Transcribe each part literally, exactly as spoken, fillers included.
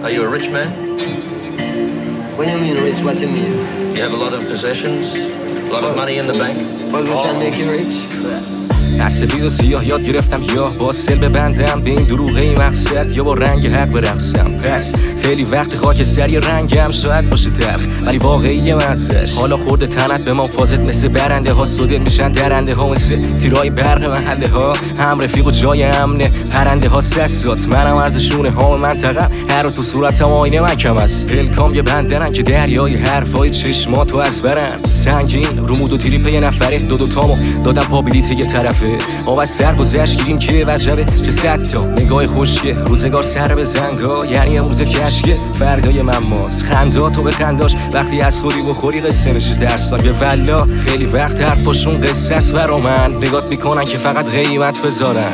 Are you a rich man? When you mean rich, what you mean? You have a lot of possessions? A lot of money in the bank? Possession make you rich? از سفید و سیاه یاد گرفتم یا با سل ببندم به این دروغه مقصد یا با رنگ حق برقصم. پس خیلی وقت خاکستری رنگم شاید باشه تلخ ولی واقعی مزه‌اش حالا خورده تنت به ما فازت مثل برنده ها صدت میشن درنده ها مثل تیرای برق محله ها هم رفیق و جای امنه پرنده ها سسات منم ارزشونه ها منطقه هر تو صورتم آینه مکم است پلکام یه بندرن که دریای حرفای چشماتو از برن سنگین رو مود و تریپ یه نفره دو دو تامو دادم پابلیت یه طرفه آب از سر گذشت گیریم که وجبه که صد تا نگاه خوشیه روزگار سر به زنگا یعنی امروز کشکه فردای من ماست خنداتو به خنداش وقتی از خودی بخوری قصه میشه درسان یه والا خیلی وقت حرفاشون قصه است برا من نگات میکنن که فقط قیمت بذارن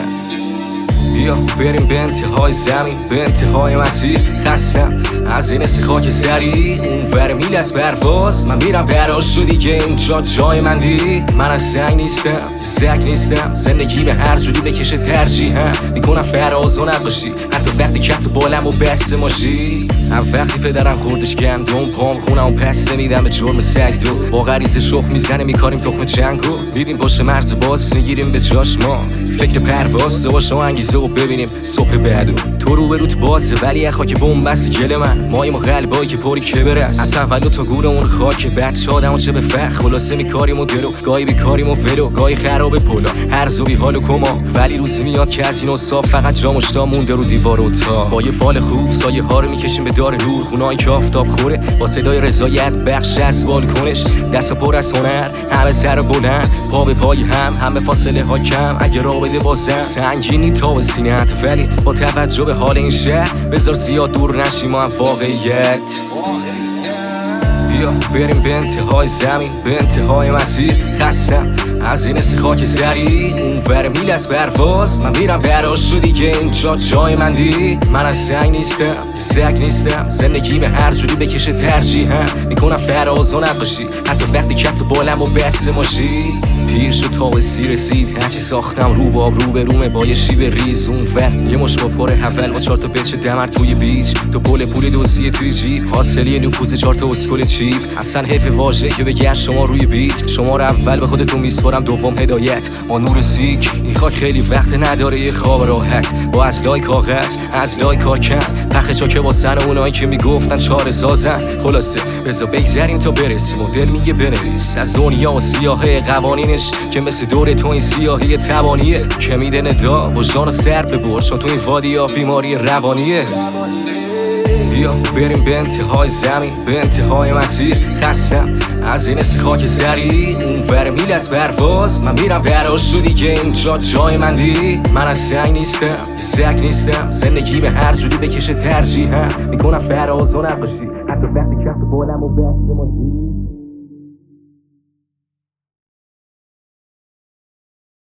بیا بریم به انتهای زمین به انتهای مسیر خستم از این سی خاک سری اون ور میل از پرواز من میرم براش شدی که اینجا جای من دی من از سنگ نیستم سگ نیستم زندگی به هر جوری بکشه ترجیحم میکنم فراز و نقاشی حتی وقتی کت بالم و بسته ماشی هم وقتی پدرم خوردش گندم پام خونم و پس نمیدم به جرم سگ دو با غریزه شخ میزنه میکاریم تخم جنگو میدیم پشت مرز باز میگیریم به جاش ما فکر پرواز باشه و انگیزه و ببینیم صبح بعدو تو رو به روت بازه ولی یه خاک بومبست گل من مایم و قلبایی که پری که برس از تولد تا گور اون خاک بچه آدم و چه به فخ خلاصه میکاریم و دلو گاهی بیکاریم و ولو گاهی خراب پولا هر زوبی حال و کما ولی روزی میاد که از این صاف فقط جا مشتا مونده رو دیوار و تا با یه فال خوب سایه ها رو میکشیم به دار نور خونایی که آفتاب خوره با صدای رضایت بخش از بالکنش دست پر از هنر همه سر بلند پا به پای هم همه فاصله ها کم اگه راه بده بازم سنگینی تا به سینه‌ات ولی با توجه به حال این شهر بذار زیاد دور نشیم ما هم واقعیت بیا بریم به انتهای زمین به انتهای مسیر خستم از این سی خاک سری اون ور میل از پرواز من میرم براش شدی که اینجا جای من دی من از سنگ نیستم سگ نیستم زندگی به هر جوری بکشه ترجیحم میکنم فراز و نقاشی حتی وقتی کت بالم و بسته ماشی پیر شد تا سی رسید هرچی ساختم رو با رو به رومه با یه شیب ریز اون ور یه مش بفور اول با چهار تا بچه دمر توی بیچ تو پول پول دوزی توی جیب حاصلی نفوذ چهار تا اسکل چیپ اصلا حیف واژه که بگه شما روی بیت شما رو اول به خودتون میسپارم دوم هدایت ما نور سیک این خاک خیلی وقت نداره یه خواب راحت با از لای کاغذ از لای کار کن پخ چاکه با سن اونایی که میگفتن چاره سازن خلاصه بذار بگذریم تا برسیم و دل میگه بنویس از دنیا و سیاهه قوانینش که مثل دور تو این سیاهی تبانیه که میده ندا با جان و سر ببر چون تو این وادی ها بیماری روانیه بیا بریم به انتهای زمین به انتهای مسیر خستم از این سی خاک سری اون ور میل از پرواز من میرم براش شدی که اینجا جای من دی من از سنگ نیستم سگ نیستم زندگی به هر جوری بکشه ترجیحم میکنم فراز و نقاشی حتی وقتی کفت بالم و بسته ماشی